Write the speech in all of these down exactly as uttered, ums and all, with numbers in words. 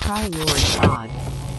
Try your pod.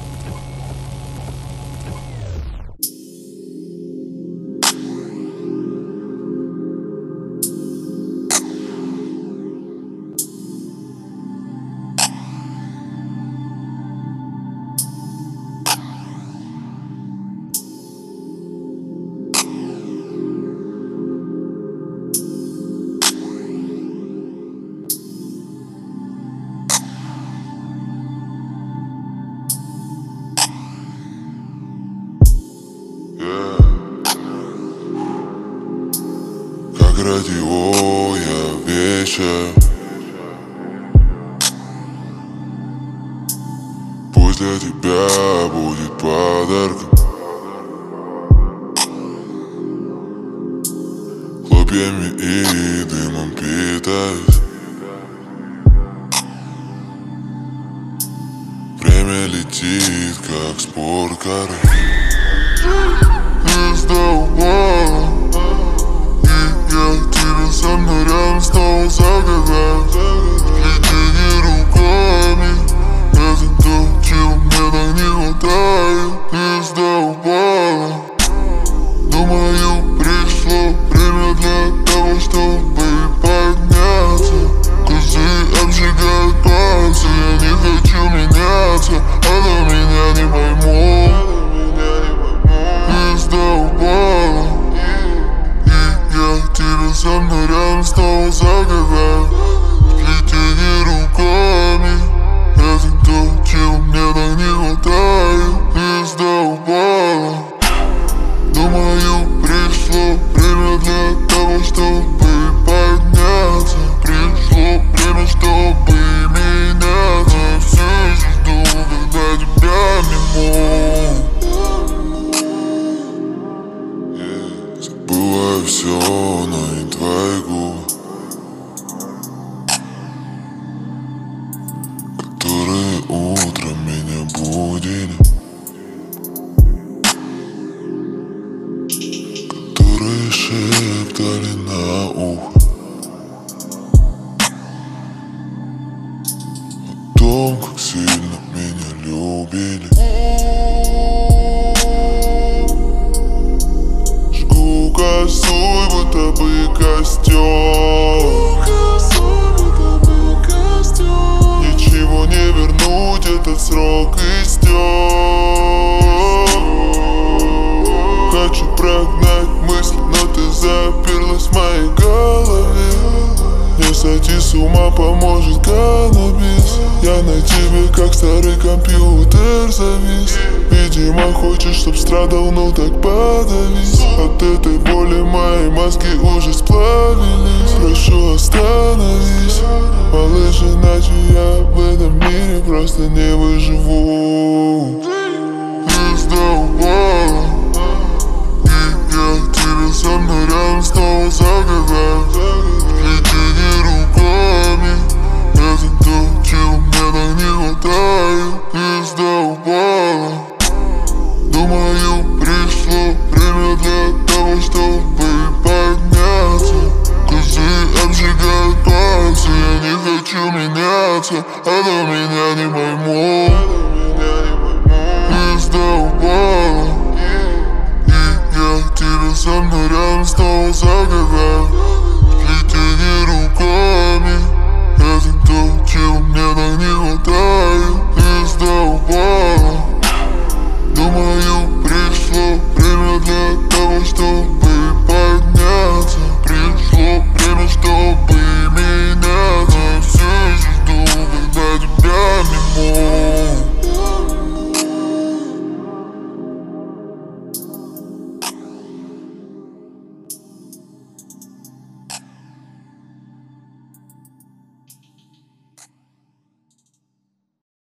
Как радио я вещаю, пусть для тебя будет подарком. Хлопьями и дымом питаюсь. Время летит, как спорткар. Ты сдавала, со мной рядом снова загадаю. Летели руками, это то, чего мне так не хватает. Ты сдавала, думаю, пришло время для того, чтобы подняться. Кузы обжигают пальцы, я не хочу меняться, а до меня не пойму. Ты сдавала, со мной рядом снова загадаю. Летели руками, это то, чего мне так не хватает. Ты сдавала, думаю, пришло время для того, чтобы подняться. Пришло время, чтобы меняться. Все еще жду, когда тебя мимо. Забываю все, но не твои губы, которые утром меня будили, которые шептали на ухо о том, как сильно меня любили. Косой, будто бы костер. Ничего не вернуть, этот срок истек. Хочу прогнать мысли, но ты заперлась в моей голове. Не сойти с ума поможет каннабис. Я на тебе как старый компьютер завис. Видимо, хочешь, чтоб страдал, ну так подавись. От этой боли мои мозги уже сплавились. Прошу, остановись, малыш, иначе я в этом мире просто не выживу. Ты сдавала, и я тебе со мной рядом снова загадаю. Летели руками, это то, чего мне так не хватает. Ты сдавала, думаю, пришло время для того, чтобы подняться. Кузы обжигают пальцы, я не хочу меняться, а до меня не пойму. Ты сдавала, и я тебе со мной рядом снова загадаю. Летели руками, это то, чего мне так не хватает. Ты сдавала, думаю, пришло время для того, чтобы